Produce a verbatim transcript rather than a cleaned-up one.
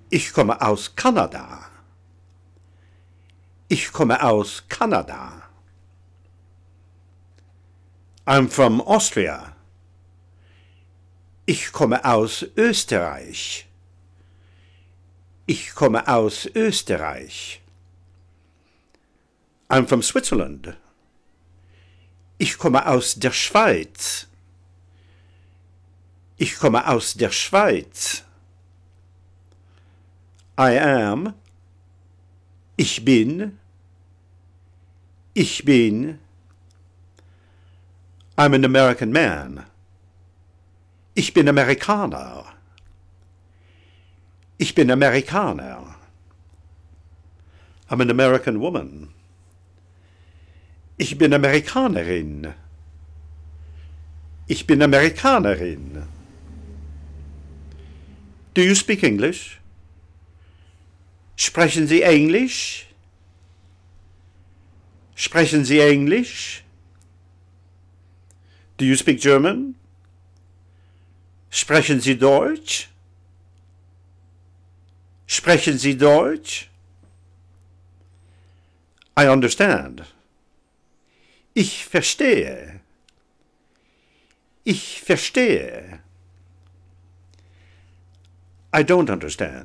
Ich komme aus Kanada. Ich komme aus Kanada. I'm from Austria. Ich komme aus Österreich. Ich komme aus Österreich. I'm from Switzerland. Ich komme aus der Schweiz. Ich komme aus der Schweiz. I am. Ich bin. Ich bin. I'm an American man. Ich bin Amerikaner. Ich bin Amerikaner. I'm an American woman. Ich bin Amerikanerin. Ich bin Amerikanerin. Do you speak English? Sprechen Sie Englisch? Sprechen Sie Englisch? Do you speak German? Sprechen Sie Deutsch? Sprechen Sie Deutsch? I understand. Ich verstehe. Ich verstehe. I don't understand.